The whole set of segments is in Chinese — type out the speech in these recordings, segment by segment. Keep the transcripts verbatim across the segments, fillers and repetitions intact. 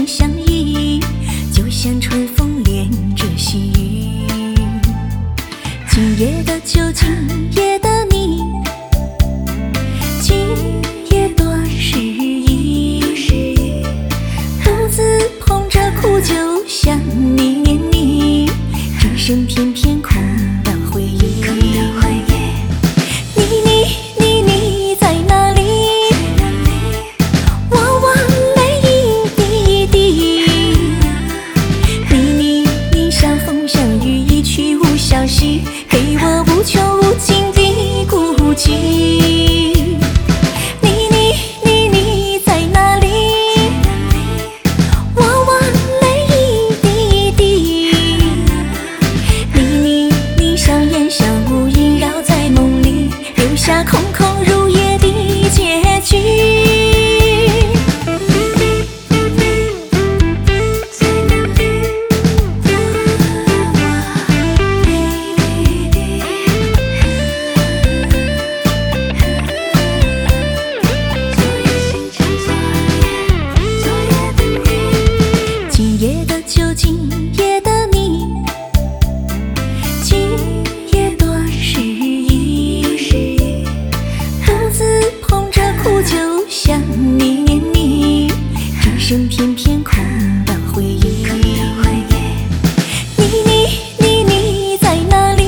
心相依，就像春风连着细雨。今夜的酒，今夜的你，今夜多诗意。独自捧着苦酒，想你念你，只剩片片空的回忆。你你你你在哪里？我望泪一滴滴。你你你相逢相遇，一去无消息，给我无穷无尽的孤寂。你你你你在哪里？我望泪一滴滴。你你你相言相悟，萦绕在梦里，留下空空如也的结局。今夜的酒，今夜的你，今夜多诗意。独自捧着苦酒，想你念你，只剩片片空的回忆。你你你你在哪里？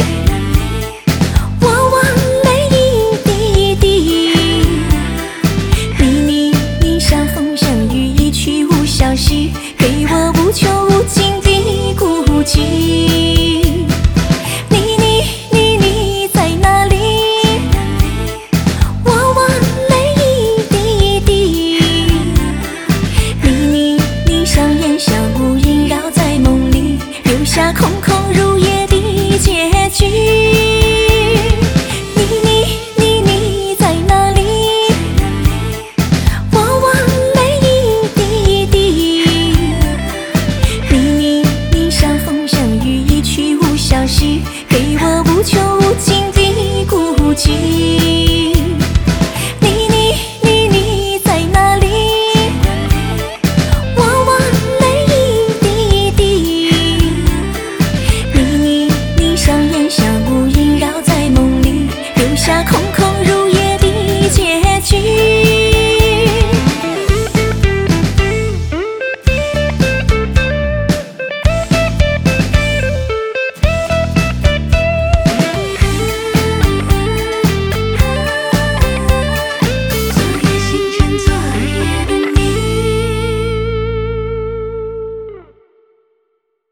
我望泪一滴滴。你你你相逢相遇，一去无消息，给我无穷无尽的孤寂。你你你你在哪里？我望泪一滴滴。你你你相言相悟，萦绕在梦里，留下空空如也的结局。你你你你在哪里？我望泪一滴滴。你你你相逢相遇，一去无消息，给我无穷无尽的孤寂。你你你你在哪里？我望泪一滴滴。你你你相言相悟，萦绕在梦里，留下空